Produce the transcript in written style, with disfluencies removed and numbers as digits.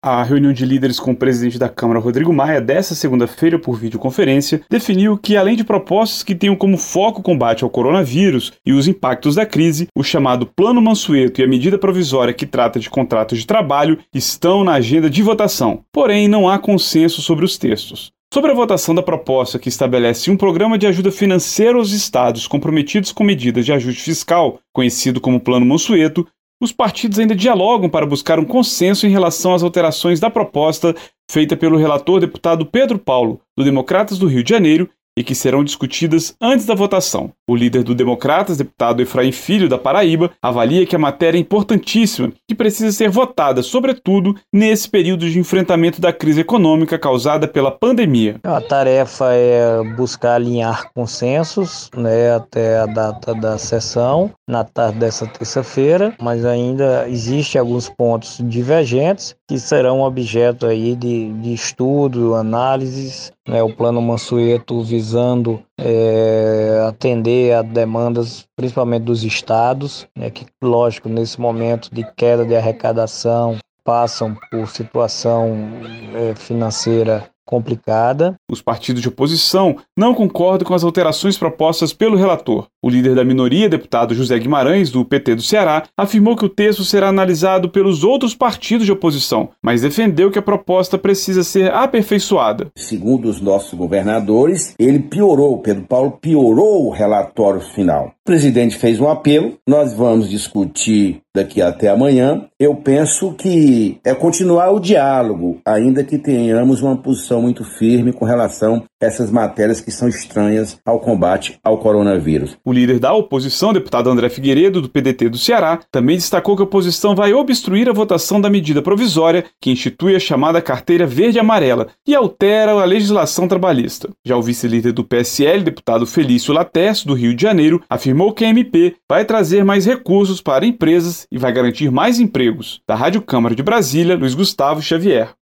A reunião de líderes com o presidente da Câmara, Rodrigo Maia, desta segunda-feira por videoconferência, definiu que, além de propostas que tenham como foco o combate ao coronavírus e os impactos da crise, o chamado Plano Mansueto e a medida provisória que trata de contratos de trabalho estão na agenda de votação. Porém, não há consenso sobre os textos. Sobre a votação da proposta que estabelece um programa de ajuda financeira aos estados comprometidos com medidas de ajuste fiscal, conhecido como Plano Mansueto, os partidos ainda dialogam para buscar um consenso em relação às alterações da proposta feita pelo relator deputado Pedro Paulo, do Democratas do Rio de Janeiro, e que serão discutidas antes da votação. O líder do Democratas, deputado Efraim Filho, da Paraíba, avalia que a matéria é importantíssima e precisa ser votada, sobretudo, nesse período de enfrentamento da crise econômica causada pela pandemia. A tarefa é buscar alinhar consensos, até a data da sessão, na tarde dessa terça-feira, mas ainda existem alguns pontos divergentes que serão objeto aí de estudo, análises, o Plano Mansueto visando atender a demandas principalmente dos estados, que, lógico, nesse momento de queda de arrecadação, passam por situação financeira complicada. Os partidos de oposição não concordam com as alterações propostas pelo relator. O líder da minoria, deputado José Guimarães, do PT do Ceará, afirmou que o texto será analisado pelos outros partidos de oposição, mas defendeu que a proposta precisa ser aperfeiçoada. Segundo os nossos governadores, Pedro Paulo piorou o relatório final. O presidente fez um apelo, nós vamos discutir daqui até amanhã. Eu penso que é continuar o diálogo, ainda que tenhamos uma posição muito firme com relação a essas matérias que são estranhas ao combate ao coronavírus. O líder da oposição, deputado André Figueiredo, do PDT do Ceará, também destacou que a oposição vai obstruir a votação da medida provisória que institui a chamada carteira verde-amarela e altera a legislação trabalhista. Já o vice-líder do PSL, deputado Felício Lattes, do Rio de Janeiro, afirmou que a MP vai trazer mais recursos para empresas e vai garantir mais empregos. Da Rádio Câmara de Brasília, Luiz Gustavo Xavier.